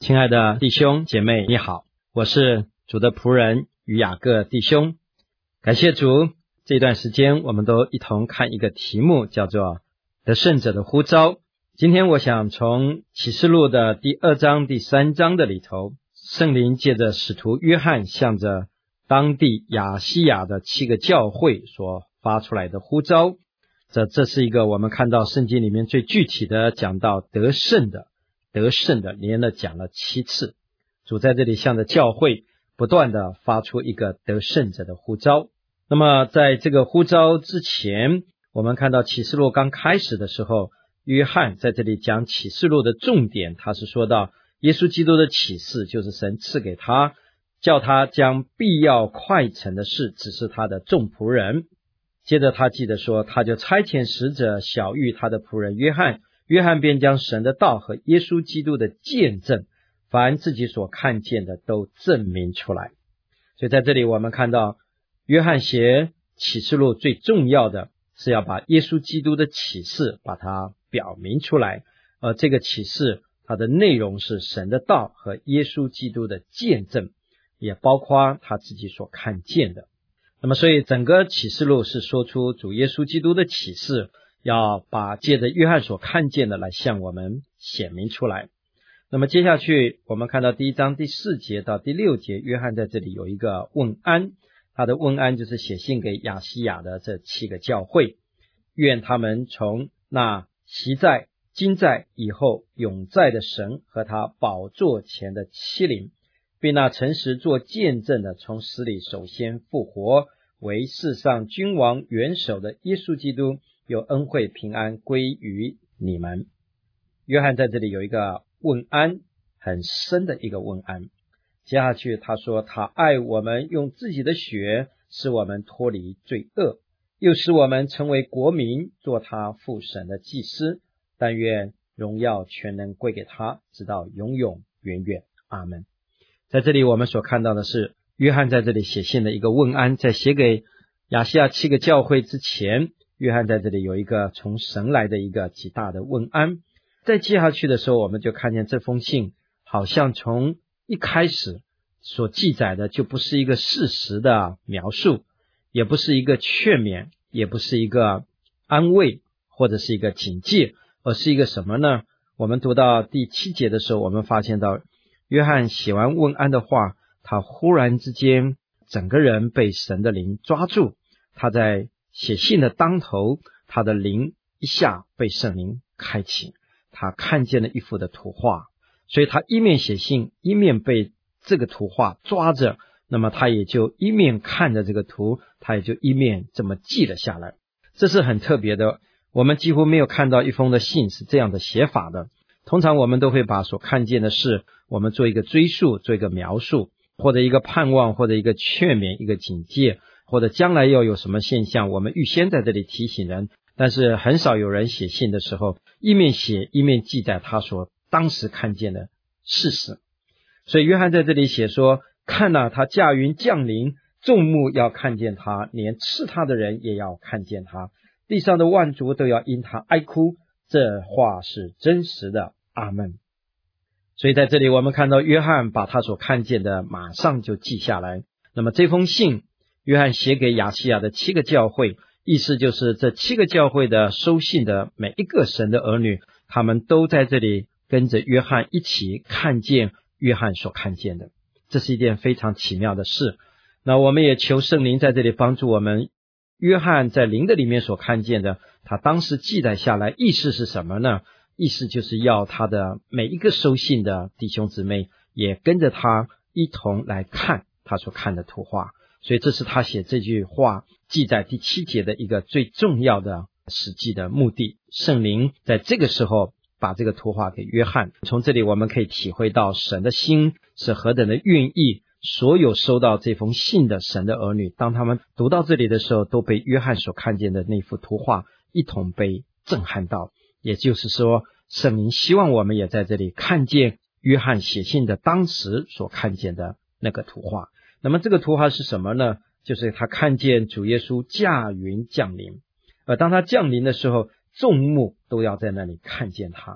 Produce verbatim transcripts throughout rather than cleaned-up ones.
亲爱的弟兄姐妹，你好，我是主的仆人于雅各弟兄。感谢主，这段时间我们都一同看一个题目，叫做得胜者的呼召。今天我想从启示录的第二章第三章的里头，圣灵借着使徒约翰向着当地亚西亚的七个教会所发出来的呼召。这这是一个我们看到圣经里面最具体的讲到得胜的得胜的连了讲了七次。主在这里向着教会不断的发出一个得胜者的呼召。那么在这个呼召之前，我们看到启示录刚开始的时候，约翰在这里讲启示录的重点，他是说到耶稣基督的启示，就是神赐给他，叫他将必要快成的事指示他的众仆人。接着他记得说，他就差遣使者晓谕他的仆人约翰，约翰便将神的道和耶稣基督的见证，凡自己所看见的都证明出来。所以在这里我们看到约翰写启示录最重要的是要把耶稣基督的启示把它表明出来，而这个启示它的内容是神的道和耶稣基督的见证，也包括他自己所看见的。那么所以整个启示录是说出主耶稣基督的启示，要把借着约翰所看见的来向我们显明出来。那么接下去我们看到第一章第四节到第六节，约翰在这里有一个问安，他的问安就是写信给亚西亚的这七个教会，愿他们从那昔在今在以后永在的神和他宝座前的七灵，并那诚实做见证的从死里首先复活为世上君王元首的耶稣基督，有恩惠平安归于你们。约翰在这里有一个问安，很深的一个问安。接下去他说，他爱我们，用自己的血使我们脱离罪恶，又使我们成为国民，做他父神的祭司，但愿荣耀全能归给他，直到永永远远。阿们。在这里我们所看到的是约翰在这里写信的一个问安，在写给亚西亚七个教会之前，约翰在这里有一个从神来的一个极大的问安。在接下去的时候，我们就看见这封信好像从一开始所记载的就不是一个事实的描述，也不是一个劝勉，也不是一个安慰或者是一个警戒，而是一个什么呢？我们读到第七节的时候，我们发现到约翰写完问安的话，他忽然之间整个人被神的灵抓住，他在写信的当头，他的灵一下被圣灵开启，他看见了一幅的图画，所以他一面写信，一面被这个图画抓着，那么他也就一面看着这个图，他也就一面这么记了下来。这是很特别的，我们几乎没有看到一封的信是这样的写法的。通常我们都会把所看见的事我们做一个追溯，做一个描述，或者一个盼望，或者一个劝勉，一个警戒，或者将来要有什么现象我们预先在这里提醒人。但是很少有人写信的时候一面写一面记载他所当时看见的事实。所以约翰在这里写说，看啊，他驾云降临，众目要看见他，连刺他的人也要看见他，地上的万族都要因他哀哭，这话是真实的。阿们。所以在这里我们看到约翰把他所看见的马上就记下来。那么这封信约翰写给亚西亚的七个教会，意思就是这七个教会的收信的每一个神的儿女，他们都在这里跟着约翰一起看见约翰所看见的，这是一件非常奇妙的事。那我们也求圣灵在这里帮助我们，约翰在灵的里面所看见的，他当时记载下来，意思是什么呢？意思就是要他的每一个收信的弟兄姊妹也跟着他一同来看他所看的图画。所以这是他写这句话记在第七节的一个最重要的实际的目的。圣灵在这个时候把这个图画给约翰，从这里我们可以体会到神的心是何等的愿意所有收到这封信的神的儿女，当他们读到这里的时候，都被约翰所看见的那幅图画一同被震撼到。也就是说，圣灵希望我们也在这里看见约翰写信的当时所看见的那个图画。那么这个图画是什么呢？就是他看见主耶稣驾云降临，而当他降临的时候，众目都要在那里看见他，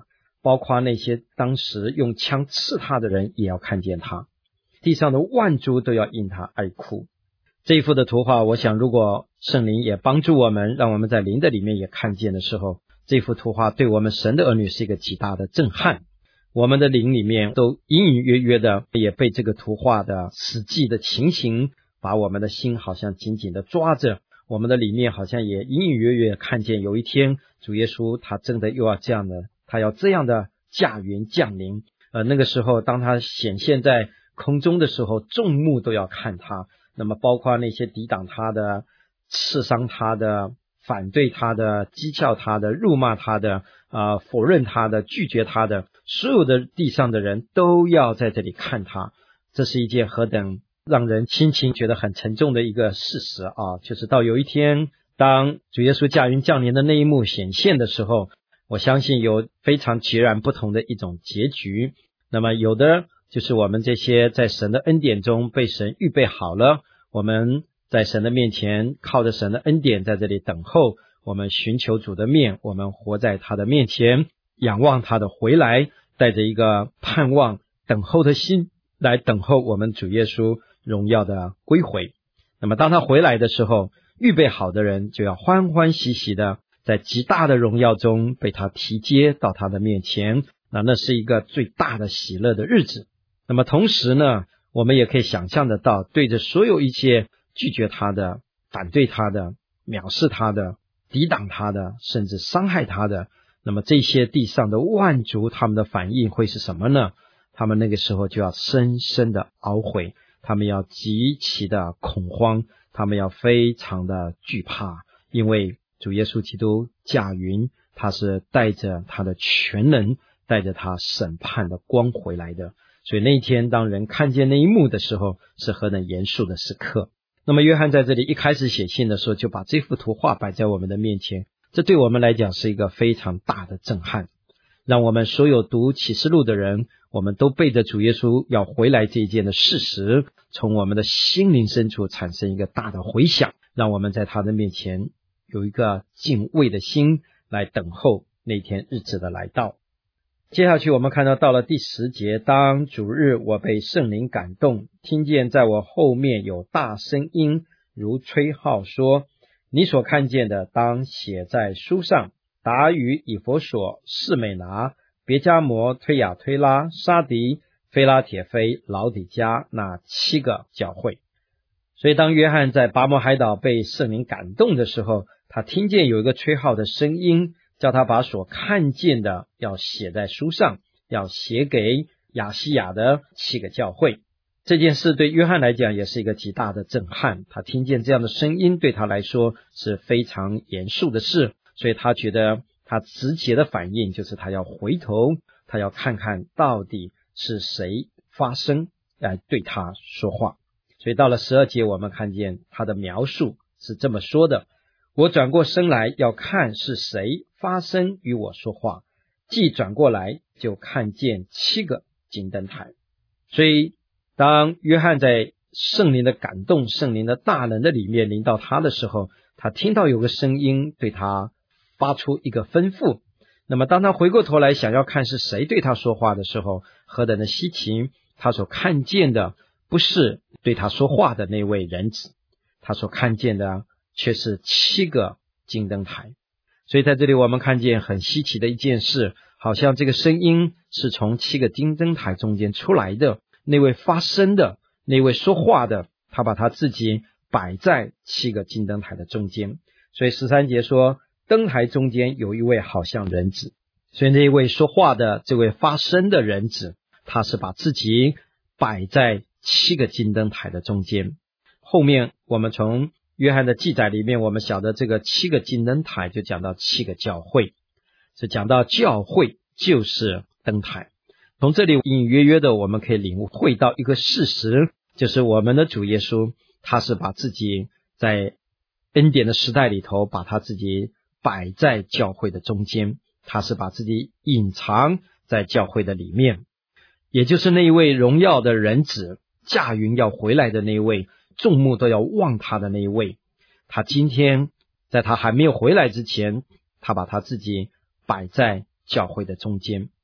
包括那些当时用枪刺他的人也要看见他，地上的万族都要因他哀哭。这一幅的图画，我想如果圣灵也帮助我们，让我们在灵的里面也看见的时候，这幅图画对我们神的儿女是一个极大的震撼。我们的灵里面都隐隐约约的也被这个图画的实际的情形把我们的心好像紧紧的抓着，我们的里面好像也隐隐约约看见有一天主耶稣他真的又要这样的，他要这样的驾云降临。呃，那个时候当他显现在空中的时候，众目都要看他，那么包括那些抵挡他的、刺伤他的、反对他的、讥笑他的、辱骂他的、呃、否认他的、拒绝他的，所有的地上的人都要在这里看他。这是一件何等让人心情觉得很沉重的一个事实啊！就是到有一天，当主耶稣驾云降临的那一幕显现的时候，我相信有非常截然不同的一种结局。那么有的就是我们这些在神的恩典中被神预备好了，我们在神的面前靠着神的恩典在这里等候，我们寻求主的面，我们活在他的面前，仰望他的回来，带着一个盼望等候的心来等候我们主耶稣荣耀的归回。那么当他回来的时候，预备好的人就要欢欢喜喜的在极大的荣耀中被他提接到他的面前，那那是一个最大的喜乐的日子。那么同时呢，我们也可以想象得到，对着所有一切拒绝他的、反对他的、藐视他的、抵挡他的，甚至伤害他的，那么这些地上的万族，他们的反应会是什么呢？他们那个时候就要深深的懊悔，他们要极其的恐慌，他们要非常的惧怕，因为主耶稣基督驾云，他是带着他的全能，带着他审判的光回来的。所以那一天当人看见那一幕的时候，是何等严肃的时刻。那么约翰在这里一开始写信的时候，就把这幅图画摆在我们的面前，这对我们来讲是一个非常大的震撼，让我们所有读启示录的人，我们都背着主耶稣要回来这一件的事实，从我们的心灵深处产生一个大的回响，让我们在他的面前有一个敬畏的心来等候那天日子的来到。接下去我们看到到了第十节，当主日我被圣灵感动，听见在我后面有大声音如吹号说，你所看见的当写在书上，达于以弗所、士美拿、别迦摩、推雅推拉、沙迪、菲拉铁菲、老底嘉那七个教会。所以当约翰在拔摩海岛被圣灵感动的时候，他听见有一个吹号的声音，叫他把所看见的要写在书上，要写给亚细亚的七个教会。这件事对约翰来讲也是一个极大的震撼，他听见这样的声音对他来说是非常严肃的事，所以他觉得他直接的反应就是他要回头，他要看看到底是谁发声来对他说话。所以到了十二节，我们看见他的描述是这么说的，我转过身来要看是谁发声与我说话，既转过来就看见七个金灯台。所以当约翰在圣灵的感动、圣灵的大能的里面临到他的时候，他听到有个声音对他发出一个吩咐。那么当他回过头来想要看是谁对他说话的时候，何等的稀奇，他所看见的不是对他说话的那位人子，他所看见的却是七个金灯台。所以在这里我们看见很稀奇的一件事，好像这个声音是从七个金灯台中间出来的，那位发声的，那位说话的，他把他自己摆在七个金灯台的中间。所以十三节说，灯台中间有一位好像人子。所以那一位说话的，这位发声的人子，他是把自己摆在七个金灯台的中间。后面我们从约翰的记载里面，我们晓得这个七个金灯台就讲到七个教会，是讲到教会就是灯台。从这里隐隐约约的我们可以领会到一个事实，就是我们的主耶稣他是把自己在恩典的时代里头把他自己摆在教会的中间，他是把自己隐藏在教会的里面，也就是那一位荣耀的人子，驾云要回来的那一位，众目都要望他的那一位。他今天在他还没有回来之前，他把他自己摆在教会的中间。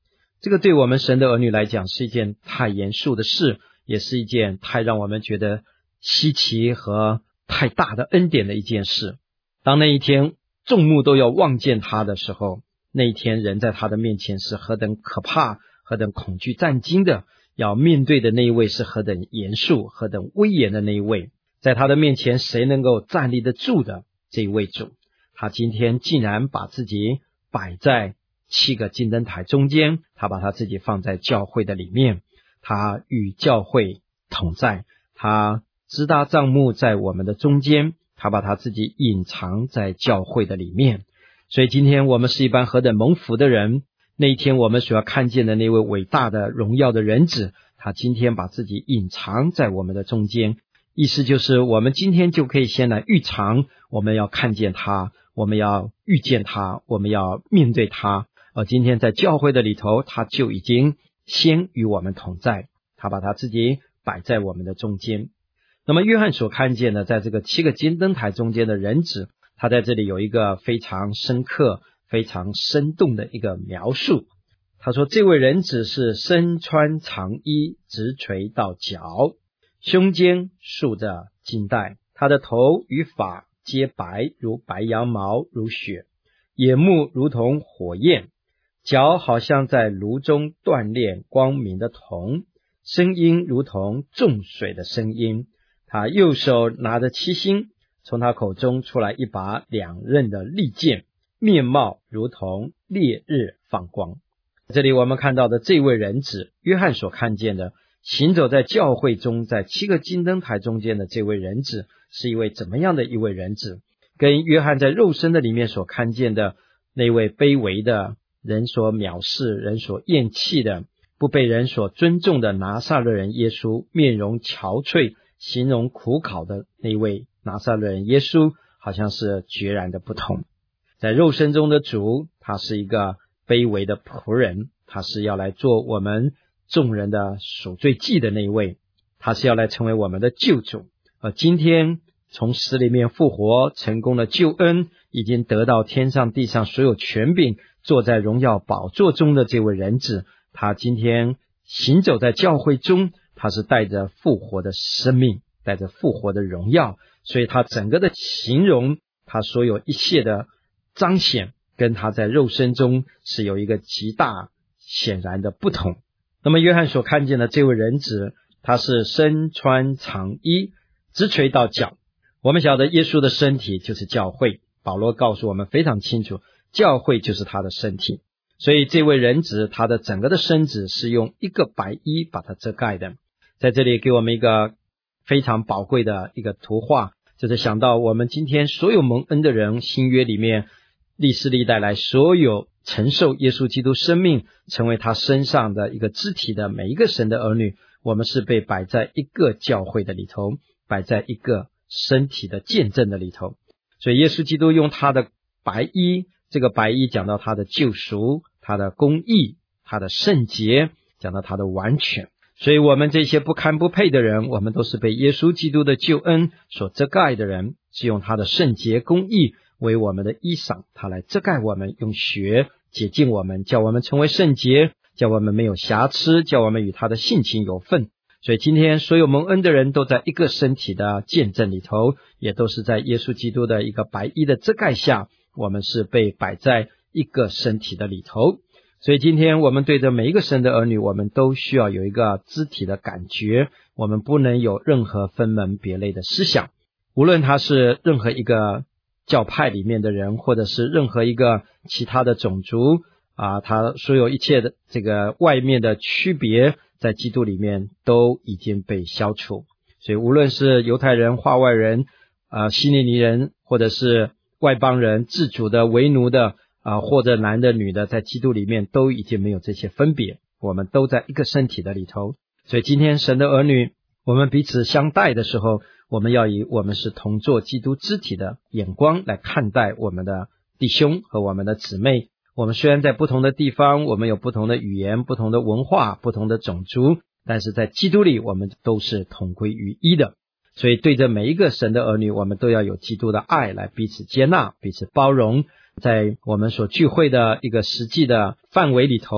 这个对我们神的儿女来讲是一件太严肃的事，也是一件太让我们觉得稀奇和太大的恩典的一件事。当那一天众目都要望见他的时候，那一天人在他的面前是何等可怕，何等恐惧战惊的，要面对的那一位是何等严肃，何等威严的那一位。在他的面前谁能够站立得住的这一位主，他今天竟然把自己摆在七个金灯台中间，他把他自己放在教会的里面，他与教会同在，他支搭帐幕在我们的中间，他把他自己隐藏在教会的里面。所以今天我们是一般何等蒙福的人，那一天我们所要看见的那位伟大的荣耀的人子，他今天把自己隐藏在我们的中间，意思就是我们今天就可以先来预尝，我们要看见他，我们要遇见他，我们要面对他。而今天在教会的里头，他就已经先与我们同在，他把他自己摆在我们的中间。那么约翰所看见的在这个七个金灯台中间的人子，他在这里有一个非常深刻非常生动的一个描述。他说这位人子是身穿长衣，直垂到脚，胸间束着金带，他的头与发皆白如白羊毛，如雪，眼目如同火焰，脚好像在炉中锻炼光明的铜，声音如同众水的声音。他右手拿着七星，从他口中出来一把两刃的利剑，面貌如同烈日放光。这里我们看到的这位人子，约翰所看见的行走在教会中，在七个金灯台中间的这位人子，是一位怎么样的一位人子？跟约翰在肉身的里面所看见的那位卑微的人所藐视、人所厌弃的、不被人所尊重的拿撒勒人耶稣，面容憔悴、形容苦考的那位拿撒勒人耶稣，好像是决然的不同。在肉身中的主，他是一个卑微的仆人，他是要来做我们众人的赎罪祭的那一位，他是要来成为我们的救主。而今天从死里面复活，成功的救恩，已经得到天上地上所有权柄，坐在荣耀宝座中的这位人子，他今天行走在教会中，他是带着复活的生命，带着复活的荣耀，所以他整个的形容，他所有一切的彰显，跟他在肉身中是有一个极大显然的不同。那么约翰所看见的这位人子，他是身穿长衣，直垂到脚。我们晓得耶稣的身体就是教会，保罗告诉我们非常清楚，教会就是他的身体。所以这位人子，他的整个的身子是用一个白衣把它遮盖的。在这里给我们一个非常宝贵的一个图画，就是想到我们今天所有蒙恩的人，新约里面历世历代来所有承受耶稣基督生命，成为他身上的一个肢体的每一个神的儿女，我们是被摆在一个教会的里头，摆在一个身体的见证的里头。所以耶稣基督用他的白衣，这个白衣讲到他的救赎，他的公义，他的圣洁，讲到他的完全。所以我们这些不堪不配的人，我们都是被耶稣基督的救恩所遮盖的人，是用他的圣洁公义为我们的衣裳，他来遮盖我们，用血洁净我们，叫我们成为圣洁，叫我们没有瑕疵，叫我们与他的性情有份。所以今天所有蒙恩的人都在一个身体的见证里头，也都是在耶稣基督的一个白衣的遮盖下，我们是被摆在一个身体的里头。所以今天我们对着每一个神的儿女，我们都需要有一个肢体的感觉，我们不能有任何分门别类的思想。无论他是任何一个教派里面的人，或者是任何一个其他的种族啊，他所有一切的这个外面的区别，在基督里面都已经被消除。所以无论是犹太人、化外人、啊希利尼人，或者是外邦人、自主的、为奴的啊，或者男的女的，在基督里面都已经没有这些分别，我们都在一个身体的里头。所以今天神的儿女，我们彼此相待的时候，我们要以我们是同作基督肢体的眼光来看待我们的弟兄和我们的姊妹。我们虽然在不同的地方，我们有不同的语言、不同的文化、不同的种族，但是在基督里我们都是同归于一的。所以对着每一个神的儿女，我们都要有基督的爱来彼此接纳、彼此包容。在我们所聚会的一个实际的范围里头，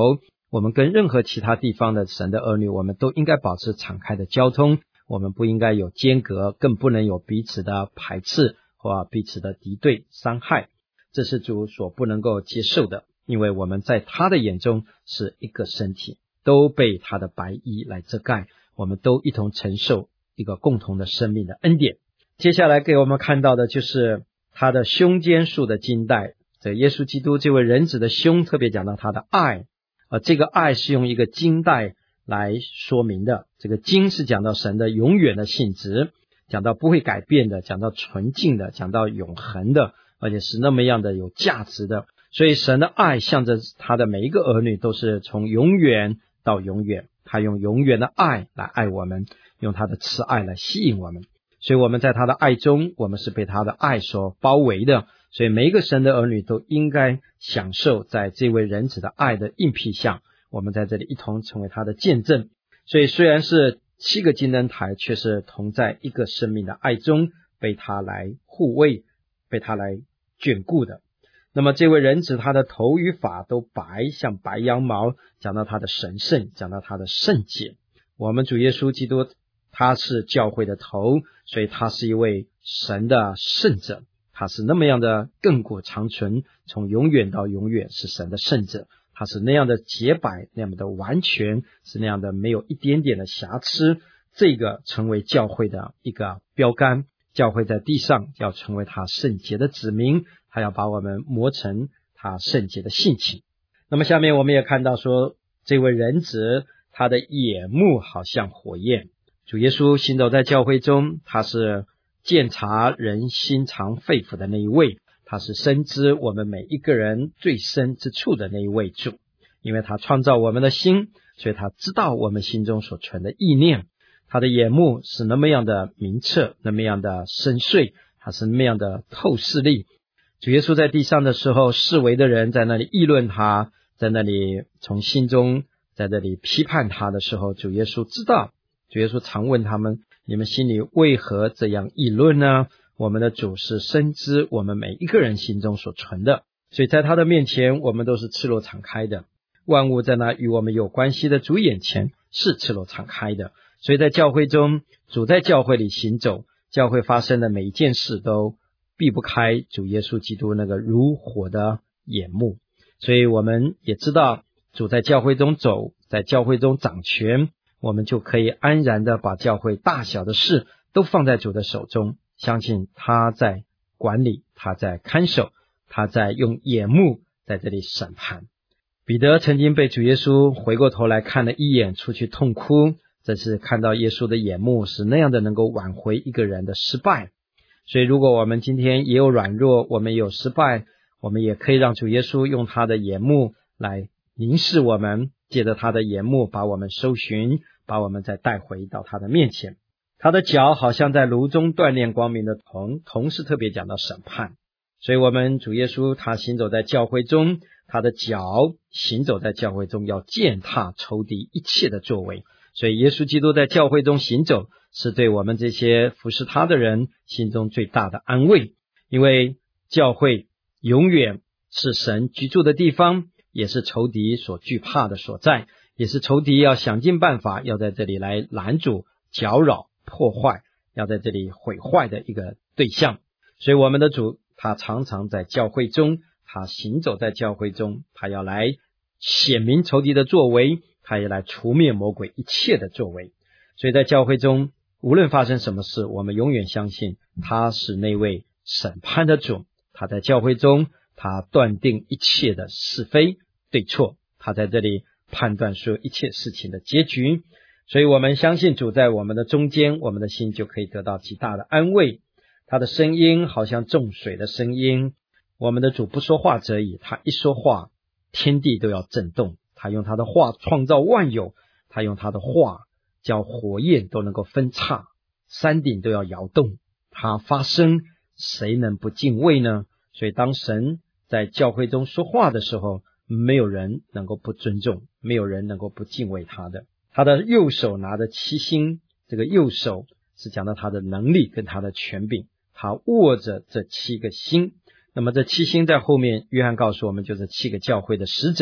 我们跟任何其他地方的神的儿女，我们都应该保持敞开的交通，我们不应该有间隔，更不能有彼此的排斥或彼此的敌对伤害，这是主所不能够接受的，因为我们在他的眼中是一个身体，都被他的白衣来遮盖，我们都一同承受一个共同的生命的恩典。接下来给我们看到的就是他的胸间束的金带，这耶稣基督这位人子的胸特别讲到他的爱，而这个爱是用一个金带来说明的，这个金是讲到神的永远的性质，讲到不会改变的，讲到纯净的，讲到永恒的，而且是那么样的有价值的，所以神的爱向着他的每一个儿女都是从永远到永远，他用永远的爱来爱我们，用他的慈爱来吸引我们，所以我们在他的爱中，我们是被他的爱所包围的，所以每一个神的儿女都应该享受在这位人子的爱的印披下，我们在这里一同成为他的见证。所以虽然是七个金灯台，却是同在一个生命的爱中被他来护卫，被他来眷顾的。那么这位人子他的头与发都白，像白羊毛，讲到他的神圣，讲到他的圣洁。我们主耶稣基督他是教会的头，所以他是一位神的圣者，他是那么样的亘古长存，从永远到永远是神的圣者，他是那样的洁白，那样的完全，是那样的没有一点点的瑕疵，这个成为教会的一个标杆。教会在地上要成为他圣洁的子民，他要把我们磨成他圣洁的性情。那么下面我们也看到说，这位人子他的眼目好像火焰。主耶稣行走在教会中，他是鉴察人心肠肺腑的那一位，他是深知我们每一个人最深之处的那一位主，因为他创造我们的心，所以他知道我们心中所存的意念。他的眼目是那么样的明澈，那么样的深邃，他是那么样的透视力。主耶稣在地上的时候，四围的人在那里议论他，在那里从心中在那里批判他的时候，主耶稣知道，主耶稣常问他们，你们心里为何这样议论呢？我们的主是深知我们每一个人心中所存的，所以在他的面前我们都是赤裸敞开的，万物在那与我们有关系的主眼前是赤裸敞开的。所以在教会中，主在教会里行走，教会发生的每一件事都避不开主耶稣基督那个如火的眼目。所以我们也知道，主在教会中走，在教会中掌权，我们就可以安然的把教会大小的事都放在主的手中，相信他在管理，他在看守，他在用眼目在这里审判。彼得曾经被主耶稣回过头来看了一眼，出去痛哭，这是看到耶稣的眼目是那样的能够挽回一个人的失败。所以如果我们今天也有软弱，我们也有失败，我们也可以让主耶稣用他的眼目来凝视我们，借着他的眼目把我们搜寻，把我们再带回到他的面前。他的脚好像在炉中锻炼光明的铜，铜是特别讲到审判。所以我们主耶稣他行走在教会中，他的脚行走在教会中，要践踏仇敌一切的作为。所以耶稣基督在教会中行走，是对我们这些服侍他的人心中最大的安慰，因为教会永远是神居住的地方，也是仇敌所惧怕的所在，也是仇敌要想尽办法要在这里来拦阻、搅扰、破坏，要在这里毁坏的一个对象。所以我们的主他常常在教会中，他行走在教会中，他要来显明仇敌的作为，他也来除灭魔鬼一切的作为。所以在教会中无论发生什么事，我们永远相信他是那位审判的主，他在教会中他断定一切的是非对错，他在这里判断说一切事情的结局。所以我们相信主在我们的中间，我们的心就可以得到极大的安慰。他的声音好像众水的声音，我们的主不说话则已，他一说话天地都要震动，他用他的话创造万有，他用他的话叫火焰都能够分叉，山顶都要摇动，他发声，谁能不敬畏呢？所以当神在教会中说话的时候，没有人能够不尊重，没有人能够不敬畏他的。他的右手拿着七星，这个右手是讲到他的能力跟他的权柄，他握着这七个星。那么这七星在后面约翰告诉我们就是七个教会的使者，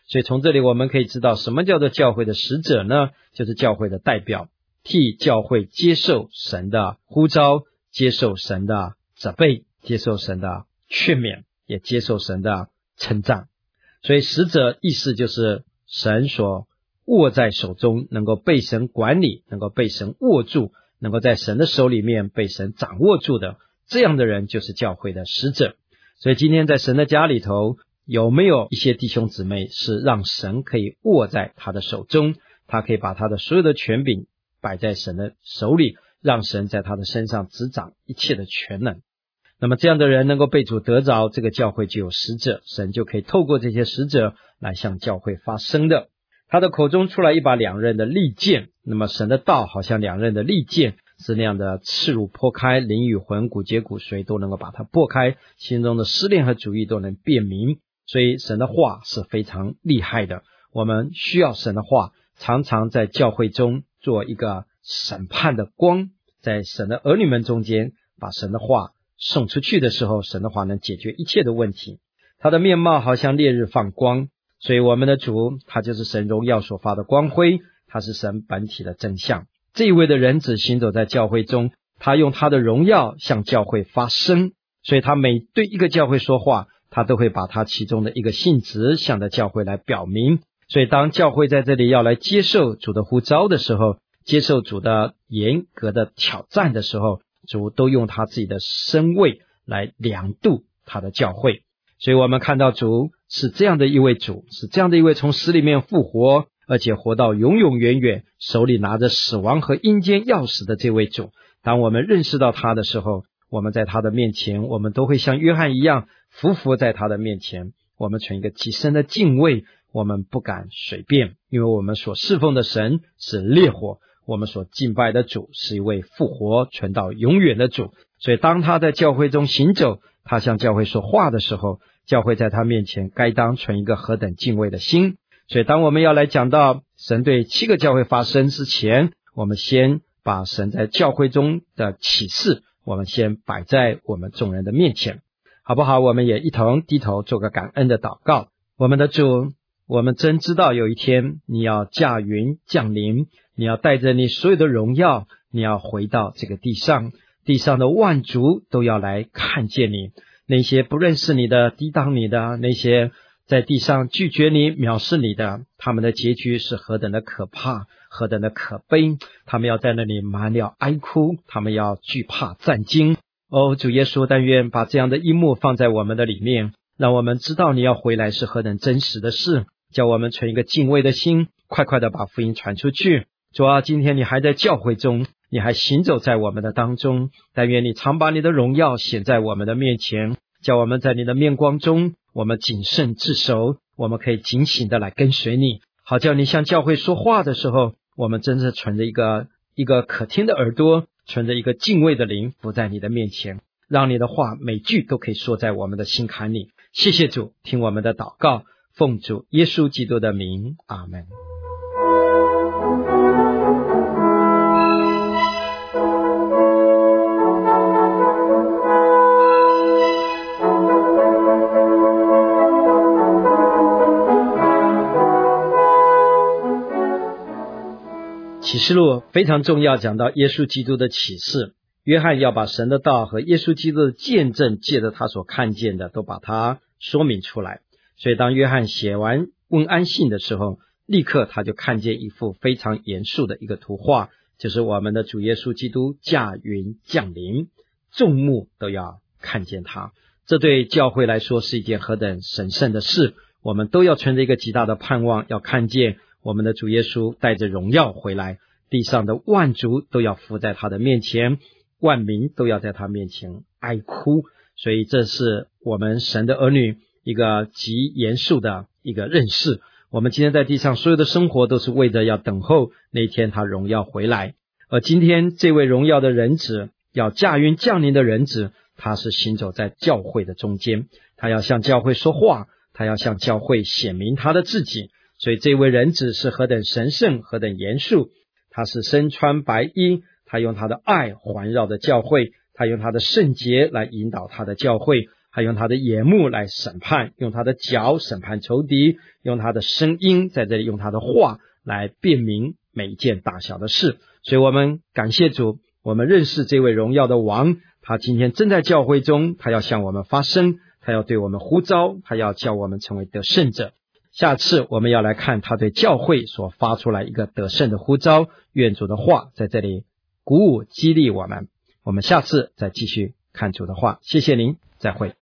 所以从这里我们可以知道，什么叫做教会的使者呢？就是教会的代表，替教会接受神的呼召，接受神的责备，接受神的劝勉，也接受神的称赞。所以使者意思就是神所握在手中，能够被神管理，能够被神握住，能够在神的手里面被神掌握住的，这样的人就是教会的使者。所以今天在神的家里头，有没有一些弟兄姊妹是让神可以握在他的手中，他可以把他的所有的权柄摆在神的手里，让神在他的身上执掌一切的权能。那么这样的人能够被主得着，这个教会就有使者，神就可以透过这些使者来向教会发声的。他的口中出来一把两刃的利剑，那么神的道好像两刃的利剑，是那样的刺入剖开，灵与魂骨节骨髓都能够把它破开，心中的思念和主意都能辨明。所以神的话是非常厉害的，我们需要神的话常常在教会中做一个审判的光，在神的儿女们中间把神的话送出去的时候，神的话能解决一切的问题。他的面貌好像烈日放光，所以我们的主他就是神荣耀所发的光辉，他是神本体的真相。这一位的人子行走在教会中，他用他的荣耀向教会发声，所以他每对一个教会说话，他都会把他其中的一个性质向着教会来表明。所以当教会在这里要来接受主的呼召的时候，接受主的严格的挑战的时候，主都用他自己的身位来量度他的教会。所以我们看到主是这样的一位主，是这样的一位从死里面复活，而且活到永永远远，手里拿着死亡和阴间钥匙的这位主。当我们认识到他的时候，我们在他的面前，我们都会像约翰一样匍匐在他的面前，我们存一个极深的敬畏，我们不敢随便，因为我们所侍奉的神是烈火，我们所敬拜的主是一位复活存到永远的主。所以当他在教会中行走，他向教会说话的时候，教会在他面前该当存一个何等敬畏的心。所以当我们要来讲到神对七个教会发生之前，我们先把神在教会中的启示，我们先摆在我们众人的面前，好不好？我们也一同低头做个感恩的祷告。我们的主，我们真知道有一天你要驾云降临，你要带着你所有的荣耀，你要回到这个地上，地上的万族都要来看见你。那些不认识你的、抵挡你的，那些在地上拒绝你、藐视你的，他们的结局是何等的可怕，何等的可悲。他们要在那里满了哀哭，他们要惧怕战惊。哦，主耶稣，但愿把这样的一幕放在我们的里面，让我们知道你要回来是何等真实的事，叫我们存一个敬畏的心，快快的把福音传出去。主啊，今天你还在教会中，你还行走在我们的当中，但愿你常把你的荣耀显在我们的面前，叫我们在你的面光中，我们谨慎自守，我们可以警醒的来跟随你，好叫你向教会说话的时候，我们真是存着一个一个可听的耳朵，存着一个敬畏的灵伏在你的面前，让你的话每句都可以说在我们的心坎里。谢谢主，听我们的祷告，奉主耶稣基督的名，阿们。启示录非常重要，讲到耶稣基督的启示，约翰要把神的道和耶稣基督的见证，借着他所看见的都把它说明出来。所以当约翰写完问安信的时候，立刻他就看见一幅非常严肃的一个图画，就是我们的主耶稣基督驾云降临，众目都要看见他。这对教会来说是一件何等神圣的事，我们都要存着一个极大的盼望，要看见我们的主耶稣带着荣耀回来，地上的万族都要伏在他的面前，万民都要在他面前哀哭。所以这是我们神的儿女一个极严肃的一个认识。我们今天在地上所有的生活都是为着要等候那一天他荣耀回来，而今天这位荣耀的人子，要驾云降临的人子，他是行走在教会的中间，他要向教会说话，他要向教会显明他的自己。所以这位人子是何等神圣，何等严肃。他是身穿白衣，他用他的爱环绕着教会，他用他的圣洁来引导他的教会， 他用他的眼目来审判，用他的脚审判仇敌，用他的声音在这里，用他的话来辨明每一件大小的事。所以我们感谢主，我们认识这位荣耀的王，他今天正在教会中，他要向我们发声，他要对我们呼召，他要叫我们成为得胜者。下次我们要来看他对教会所发出来一个得胜的呼召，愿主的话在这里鼓舞激励我们。我们下次再继续看主的话，谢谢您，再会。